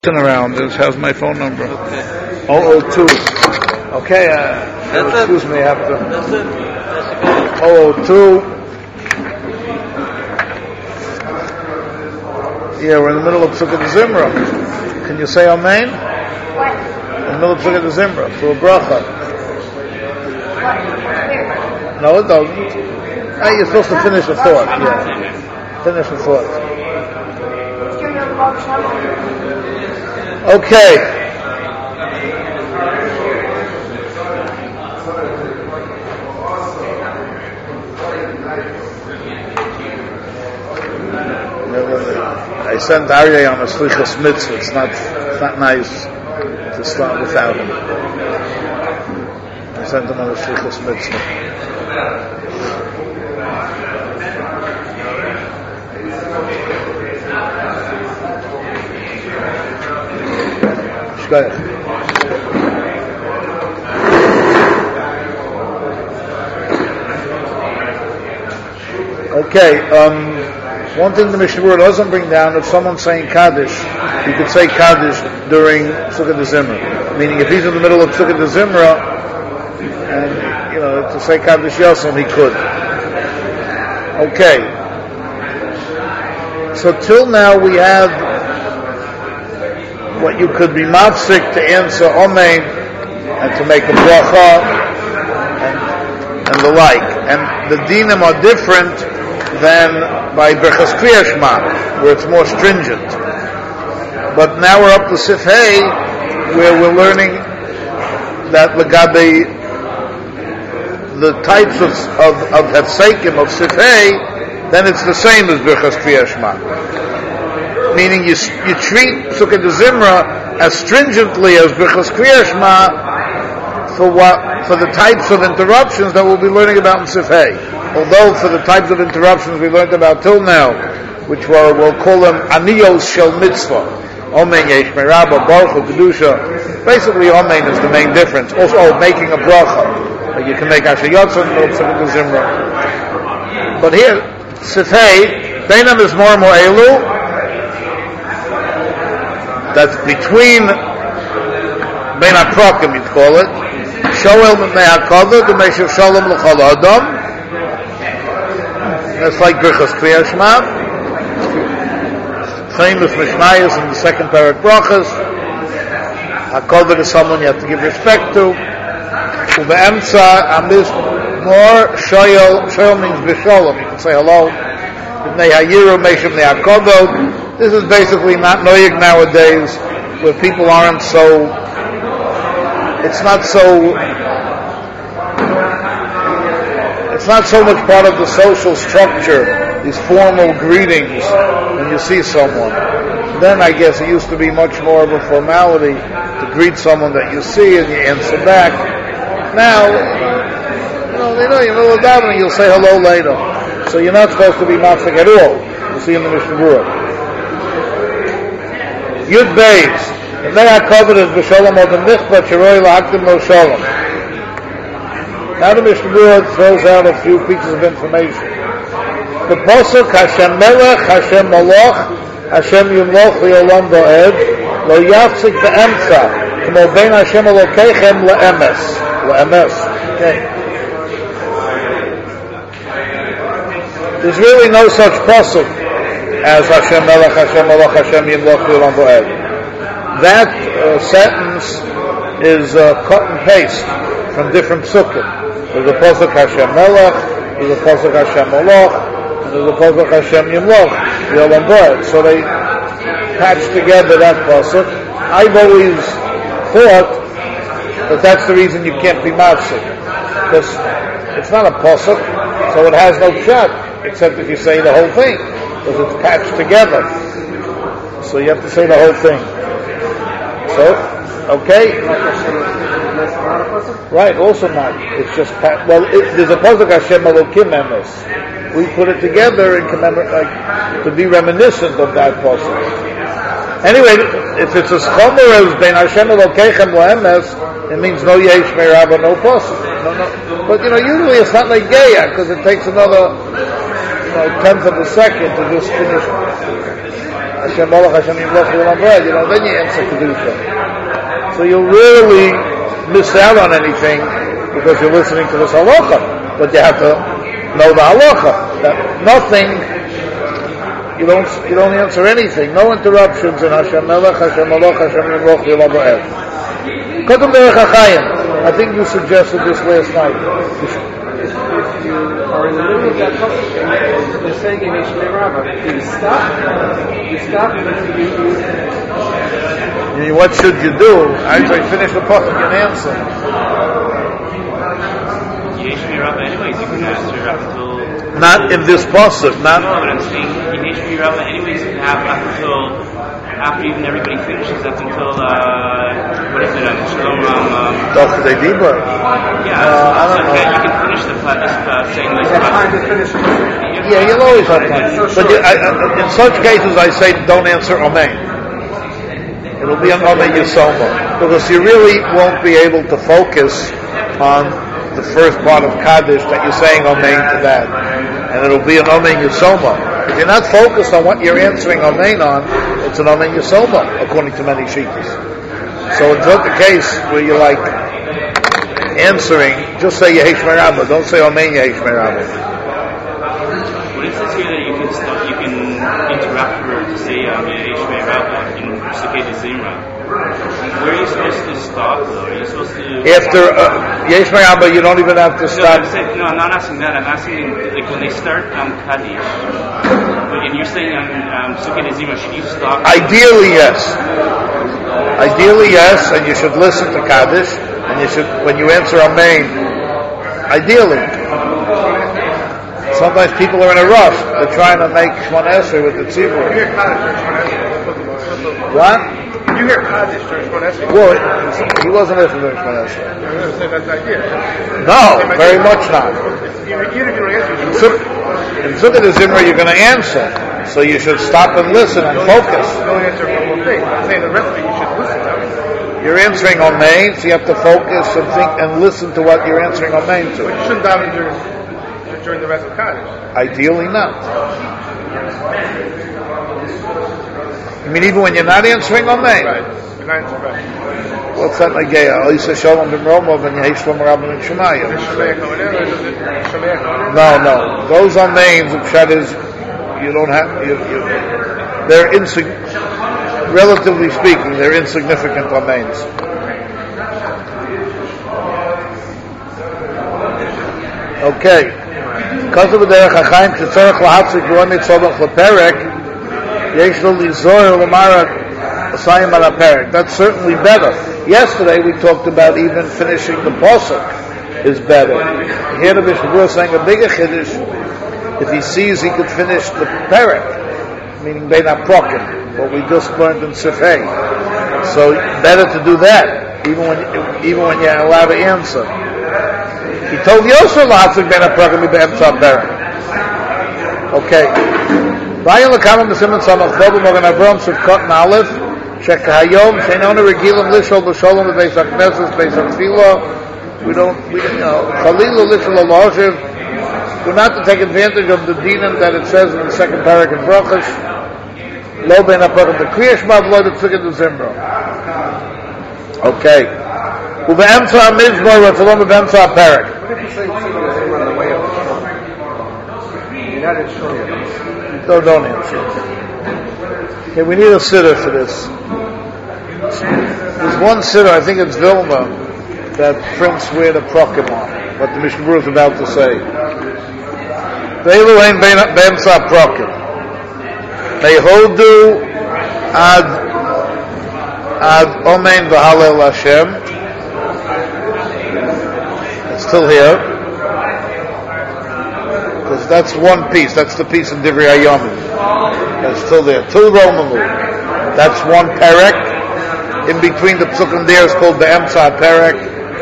Around this has my phone number. Okay. 002. Okay, excuse me, I have to. That's it. 002. Yeah, we're in the middle of Sukkot Zimra. Can you say Amen? What? In the middle of Sukkot Zimra, for a bracha. What? No, it doesn't. Hey, you're supposed to finish the thought, yeah. Finish the thought. Okay. I sent Aryeh on a Slichas Mitzvah. It's not nice to start without him. I sent him on a Slichas Mitzvah. Okay, one thing the Mishnah Berurah doesn't bring down, if someone's saying Kaddish, you could say Kaddish during Sukkot Zimra. Meaning if he's in the middle of Sukkot Zimra, and, to say Kaddish Yosem, he could. Okay. So till now we have what you could be mafsik to answer Amen and to make a bracha and the like. And the dinim are different than by Berchas Kriyas Shema, where it's more stringent. But now we're up to Sif Hey, where we're learning that Lagabe, the types of Hefsekim of Sif Hey, then it's the same as Berchas Kriyas Shema. Meaning you treat Sukkot Zimra as stringently as Berchas Kriyas Shema for the types of interruptions that we'll be learning about in Sif Hey. Although for the types of interruptions we learned about till now, which we'll call them Aniyos Shel Mitzvah, Omen Yesh Merabah, Baruch Kedusha. Basically, Omen is the main difference. Also, making a bracha. You can make Asher Yotzon, Sukkot Zimra. But here, Sif Hey, Beinam is more and more Elu. That's between Bein HaProkim, you'd call it. Shoel Mipnei HaKavod, U'Meshiv Shalom L'Chol Adam. That's like Berchas Kriyas Shema. Famous Mishmayos in the second parak brachas. HaKavod is someone you have to give respect to. U'Be'emtza Amiz more Shoel means B'Shalom. You can say hello. Mipnei HaYiru, Meshiv Mipnei HaKavod. This is basically not noyig nowadays, where people aren't so. It's not so much part of the social structure, these formal greetings when you see someone. Then I guess it used to be much more of a formality to greet someone that you see and you answer back. Now, you're in the middle of davening, you'll say hello later. So you're not supposed to be mafsik at all. You see in the Mishnah Berurah. Yud Beis, the Mei HaKavod is B'Shalom Odom Nichbat Shiroi L'Hakdim Lo Shalom. Now the Mishnah Berurah throws out a few pieces of information. The Pasuk Hashem Melech, Hashem Malach, Hashem Yumloch Li'olam Va'ed, Lo Yafsik Be'emtza, K'mo Bein Hashem Elokeichem Le'emes. Okay. There's really no such Pasuk as Hashem Melech, Hashem Malach, Hashem Yimloch Li'olam Va'ed. That sentence is cut and paste from different psukim. There's a pasuk Hashem Melech, there's a pasuk Hashem Malach, and there's a pasuk Hashem Yimloch Li'olam Va'ed. So they patch together that pasuk. I've always thought that that's the reason you can't be mafsik, because it's not a pasuk, so it has no pshat, except if you say the whole thing. Because it's patched together. So you have to say the whole thing. So, okay? Right, also not. It's just there's a pasuk Hashem Elokim Emes. We put it together and to be reminiscent of that pasuk. Anyway, if it's as chomer as Ben Hashem Elokeichem Le'emes, it means no Yesh Me'Rabba, no pasuk. No. But usually it's not like Geya, because it takes another 10th of a second to just finish. Hashem Malach, Hashem Yimloch, then you answer Kedusha. So you'll really miss out on anything because you're listening to this halacha. But you have to know the halacha. That nothing, you don't answer anything. No interruptions in Hashem Melech, Hashem Malach, Hashem Yimloch, Yolam Ba'er. Kodem Derech HaChaim. I think you suggested this last night. If you are in the middle of that conversation, they're saying in Yeshmei Rabbah, you stop, and What should you do? Actually, finish the pasuk and answer. Yeshmei Rabbah, anyways, you can answer up until. Not in this pasuk, not. No, but I'm saying in Yeshmei Rabbah, anyways, you can have up until after even everybody finishes, up until what is it? Shalom. Dr. Dibra. Yeah, I don't know. You can finish the saying this. Yeah, you'll always have time. But in such cases, I say don't answer Amen. It'll be an Amen Yisoma. Because you really won't be able to focus on the first part of Kaddish that you're saying Amen to that. And it'll be an Amen Yisoma. If you're not focused on what you're answering Amen on, it's an Amen Yisoma, according to many Shittas. So it's not the case where you're like answering, just say Yehesh Merabah, don't say Amen Yehesh Merabah. Well, it says here that you can interrupt her to say Yehesh Merabah in Sukkot Zimra. Where are you supposed to stop, though? Are you supposed to... After Yehesh Merabah, you don't even have to stop. No, I'm not asking that. I'm asking, like, when they start Kaddish, and you're saying Sukkot Zimra, should you stop? Ideally, yes. Ideally, yes, and you should listen to Kaddish, and you should, when you answer Amen, ideally. Sometimes people are in a rush. They're trying to make Shmona Esrei with the tzibur. What? You hear Kaddish during Shmona Esrei? Well, he wasn't listening during Shmona Esrei. That's the idea. No, very much not. Even if you don't answer, In Sukkot Zimra, you're going to answer, so you should stop and listen and focus. don't answer for one thing. I'm saying the rest of it you should listen to. You're answering Amen, so you have to focus and think and listen to what you're answering Amen But to. you shouldn't daven during the rest of Kaddish. Ideally not. I mean, even when you're not answering Amen. Right. You're not answering right. What's that Nagaya? Oisa Shalom B'Mromov and Yehesh Shalom Rabban and Shemayim. No. Those Amens, the Pshat is, you don't have, they're relatively speaking, they're insignificant Amens. Okay. Because of the Derech HaChaim, Shetzorach L'Hapsik V'On Yitzolach L'Perek, Yesh Lo Lizor L'Mara Asayim Al HaPerek. That's certainly better. Yesterday we talked about even finishing the Pasuk is better. Here the Mishnah Berurah saying a bigger Chiddush, if he sees he could finish the Perek, meaning Bein HaProkim, what we just learned in Sifhei. So better to do that, even when you're allowed to answer. He told Yosef L'Hapsik Bein HaProkim B'Emtza HaPerek. Okay. Vayin L'Kamam B'Simen Samach Dobu Mogan Avram Sivkot Na'alef Shekahayom Sheinona Regilim Lishol B'Sholom B'Beis HaKnesses Beis HaTfilah. We Chalilu Lishol L'Hoshev. We're not to take advantage of the dinim that it says in the second parak in Brachos. Lo Bein HaProkim B'Kriyah Shema V'lo B'Sukkot Zimra. Okay. U'Be'emtza HaMizmor V'Tzalom B'Emtza HaPerek. What if you say Sukkot Zimra on the way up? You're not sure yet. No, don't answer. Okay, we need a sitter for this. There's one sitter, I think it's Vilna, that prints where the prokim on, what the Mishnah Berurah is about to say. Ve'elu ein be'emtza prokim. Me'hodu ad omein v'halel Hashem. It's still here. Because that's one piece. That's the piece in Divrei Hayomim. That's still there. Till Romamu. That's one perek. In between the psukim there is called the Emtza perek.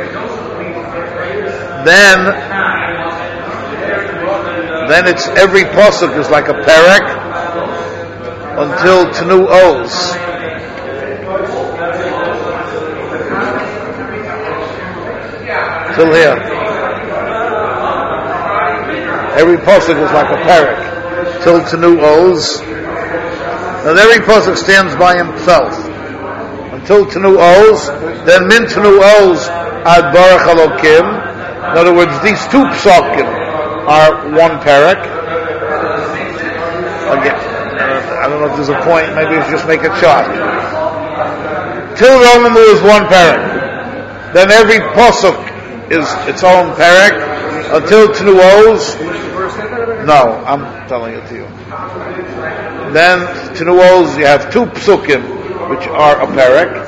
Then it's every pasuk is like a perek until Tnu Oz. Till here. Every pasuk is like a parak till it's a new Oz. That every pasuk stands by himself until Tenu Oz. Then Min Tenu Oz ad Baruch Elokim. In other words, these two psukim are one parak. Again, I don't know if there's a point. Maybe we should just make it short. Till Romamu is one parak. Then every pasuk is its own parak until Tenu Oz. No, I'm telling it to you. Then Tenu Oz, you have two psukim, which are a parak.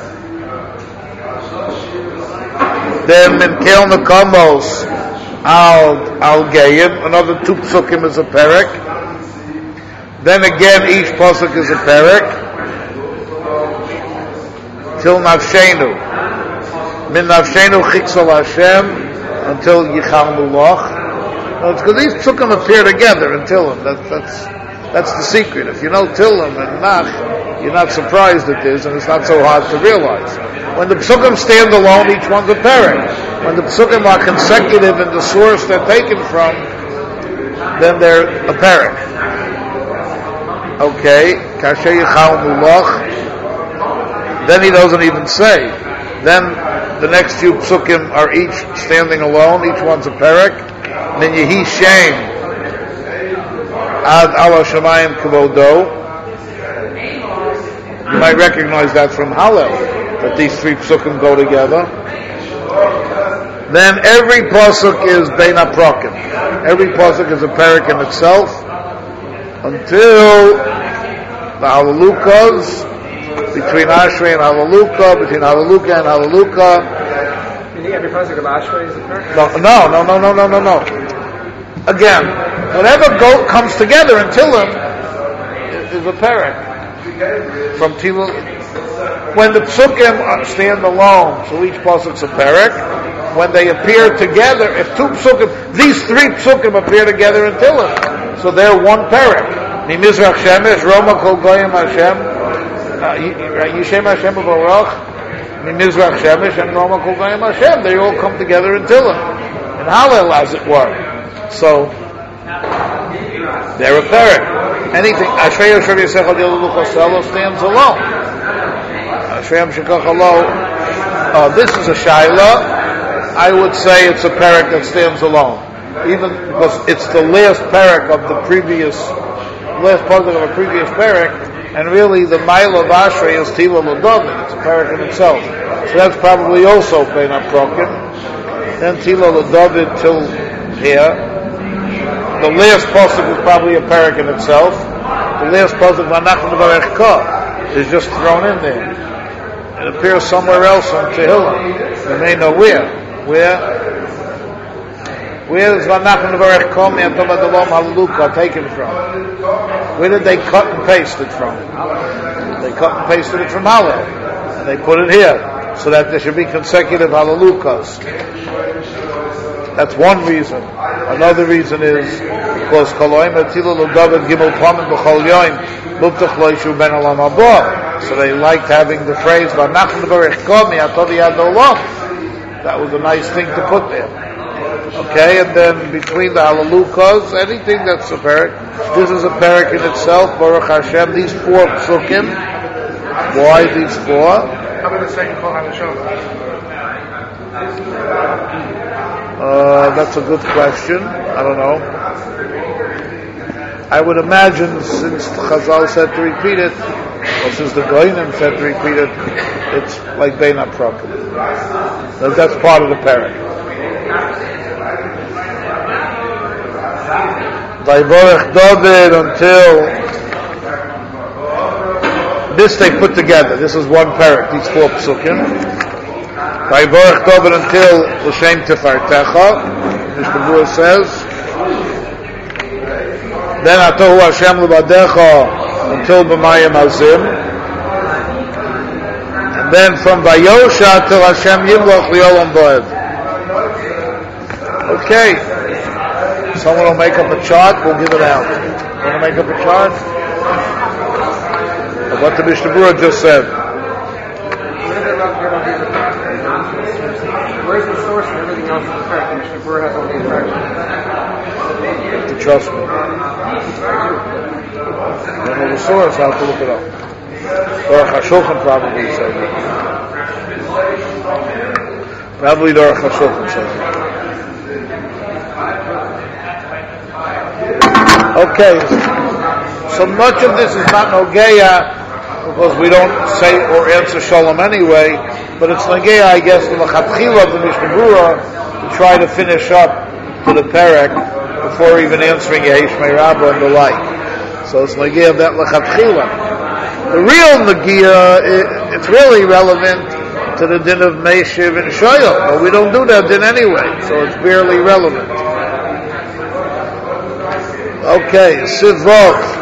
Then Minkel Nekamos al Geyim, another two psukim is a parak. Then again, each pasuk is a parak. Till Nafshenu. Min Nafshenu Chiksal Hashem until Yichal Mulach. It's because these psukim appear together in Tillim. That's the secret. If you know Tillim and Nach, you're not surprised at this, and it's not so hard to realize. When the psukim stand alone, each one's a parak. When the psukim are consecutive in the source they're taken from, then they're a parak. Okay, Kasher Yichal Mulach. Then he doesn't even say. Then the next few psukim are each standing alone, each one's a parak. Then Yehi Shem Ad Ala Shemayim Kavodo. You might recognize that from Hallel, that these three psukim go together. Then every pasuk is Bein HaPrakim. Every pasuk is a parak in itself until the Halalukas, between Ashrei and Halaluka, between Halaluka and Halaluka. Every pasuk of Ashrei is a parak? No. Again, whenever goat comes together in Tillim, is a parak. From Tillim, when the psukim stand alone, so each pasuk's a parak. When they appear together, if two psukim, these three psukim appear together in Tillim, so they're one parak. Mimizrach Shemesh, Roma Kol Goyim Hashem, Yishem Hashem Baruch, Mimizrach Shemesh, and Roma Kol Goyim Hashem. They all come together in Tillim, in Hallel, as it were. So they're a parak. Anything Ashrei Yosher Yisechad Yelu Choselo stands alone. Ashrei Shekach Alo. This is a shaila. I would say it's a parak that stands alone, even because it's the last parak of the previous, last pasuk of a previous parak, and really the mile of Ashrei is Tila L'David. It's a parak in itself. So that's probably also Bein HaPrakim. Then Tila L'David till here. The last pasuk is probably a parak in itself. The last pasuk, V'anachnu Nevarechka, is just thrown in there. It appears somewhere else in Tehillim. You may know where. Where is V'anachnu Nevarechka me'atom adolom Halaluka taken from? Where did they cut and paste it from? They cut and pasted it from Hallel. And they put it here, so that there should be consecutive Halalukas. That's one reason. Another reason is because Koloim Atilu L'David Gimel Pamin B'Chol Yoim Mubtach Lo Yishu Ben Olam Haba. So they liked having the phrase V'anachnu Nevarechka me'atov Yad Olam. That was a nice thing to put there. Okay, and then between the Halalukas, anything that's a parak. This is a parak in itself. Baruch Hashem. These four psukim. Why these four? How about the second Kol HaNeshama? That's a good question. I don't know. I would imagine since Chazal said to repeat it, or since the Goyim said to repeat it, it's like Bein HaPrakim. That's part of the parak. Vayvorech David until this they put together. This is one parak. These four psukim. Vayvorech David until L'Shem Tefartecha, Mishnah Berurah says. Then Atohu Hashem L'Badecha until B'mayim Azim. And then from Vayosha till Hashem Yimloch Li'olam Bo'ed. Okay. Someone will make up a chart, we'll give it out. Want to make up a chart? Of what the Mishnah Berurah just said. Where's the source and everything else is the fact? The Mishnah Berurah has all the attraction. Trust me. I don't know the source, I'll have to look it up. Or Hashulchan probably says it. Probably the Hashulchan says it. Okay, so much of this is not Nogeya, because we don't say or answer Shalom anyway, but it's Nogeya, I guess, to the Chatchila of the Mishnah Berurah, to try to finish up to the Perek before even answering Yehish Me'Rabba and the like. So it's Nogeya of that L'Chatchila. The real Nogeya, it's really relevant to the din of Meishiv and Shoyel, but we don't do that din anyway, so it's barely relevant. Okay, Sivot.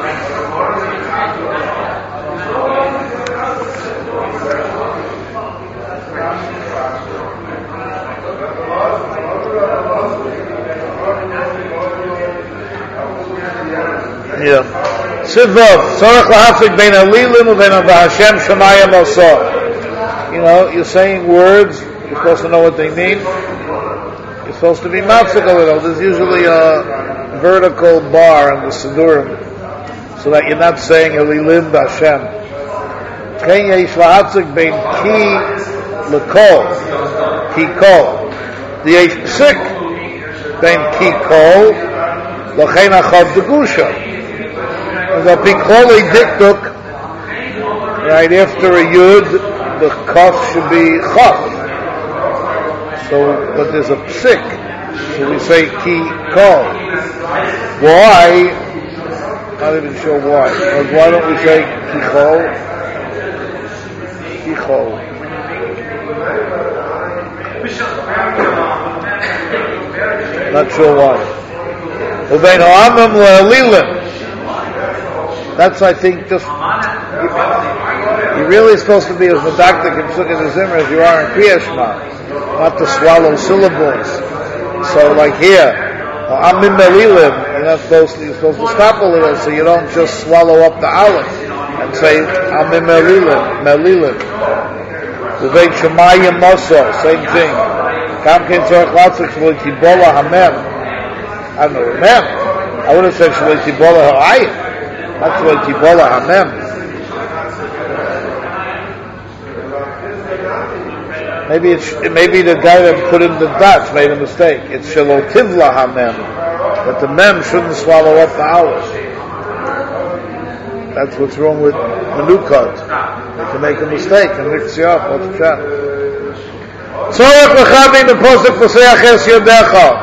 Yeah. Sivot. Tzorach lahafik bein halilim uvein Hashem Shemayim Osor. You know, you're saying words, you're supposed to know what they mean. You're supposed to be mafsik a little. There's usually a vertical bar in the Sidurim, so that you're not saying halilim b'Hashem. Ken yesh lahafik bein ki lekol, ki kol. The yesh psik bein ki kol, l'chein achav degusha. The Pikloli Dikduk, right after a Yud, the Kaf should be Chaf. So, but there's a Psik, so we say Ki Kol. Why? Not even sure why. But why don't we say Ki Chol? Ki Chol. Not sure why. Ubein ha'amim le'alilim. That's, I think, just you're really supposed to be as medactic in Sukkot HaZimra as you are in Kriya Shema, not to swallow syllables. So, like here, Amim Melilim, you're supposed to stop a little, so you don't just swallow up the aleph and say Amim Melilim. Uveit Shemayim Moso, same thing. Kam Ken Tzorach Latzuk Shvoi Tibola Hamem. I don't know, Hamem. I would have said Shvoi Tibola Ha'ayim. That's what Tibola Hamem. Maybe the guy that put in the dots made a mistake. It's Shelo Tivla Hamem, but the mem shouldn't swallow up the aleph. That's what's wrong with Menukot. They can make a mistake and mix you up. What's the shot? Tzorach l'chavin the posuk poseach es yodecha.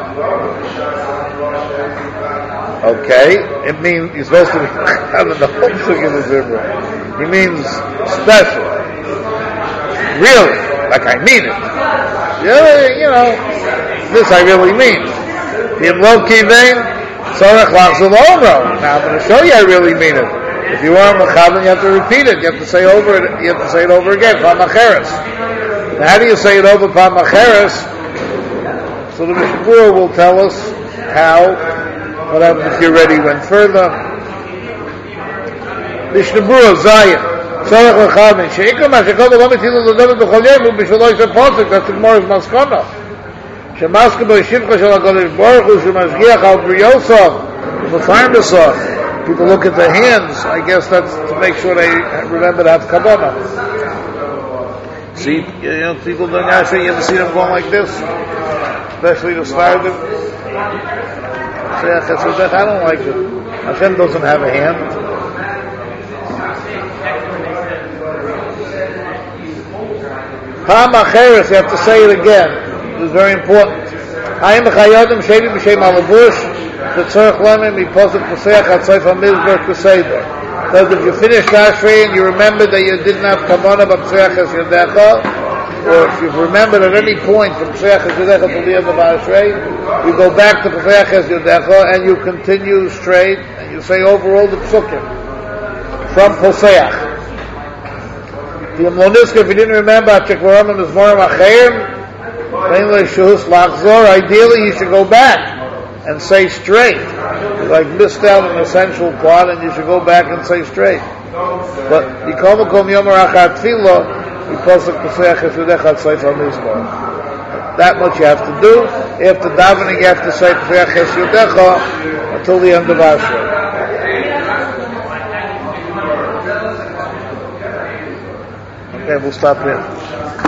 Okay, it means you're supposed to be having the whole Sukkot HaZimra. He means special. Really, like I mean it. Yeah, you know, this I really mean. Now I'm going to show you I really mean it. If you are Mechavan, you have to repeat it. You have to say over it. You have to say it over again. Pamacheres. Now, how do you say it over Pamacheres? So the Mishnah Berurah will tell us how. What happens if you're ready went further? Mishnah Berurah, Zayin. Tzorach l'chavin. She'ikam ha'shekol v'lo mitilu l'dovet b'chol yom u'b'shaloi she'posik. That's the Gemara's maskana. She'maska bo yishivcha shel HaKadosh Baruch Hu she'mashgiach al briyosov u'mefarnesov. People look at the hands. I guess that's to make sure they remember to have kavanah. See, you know, people doing Asher, you ever see them going like this? Especially the Svardim. I don't like it. Hashem doesn't have a hand. Pamacheres, you have to say it again. It's very important. Hayim b'chayodim shevi b'shem alavush v'tzorach lemon miposuk poseach atzoif hamizber kuseder. Because if you finish Ashrei and you remember that you didn't have kavanah b'poseach es yodecha, or if you've remembered at any point from Poseach Es Yodecha to the end of Ashrei, you go back to Poseach Es Yodecha and you continue straight and you say over all the psukim from Poseach. If you didn't remember ideally you should go back and say straight. You like missed out an essential part and you should go back and say straight. But Yikomakom Yom Rachat Tfilah, that much you have to do. After davening, you have to say Poseach Es Yodecha until the end of Ashrei. Okay, we'll stop here.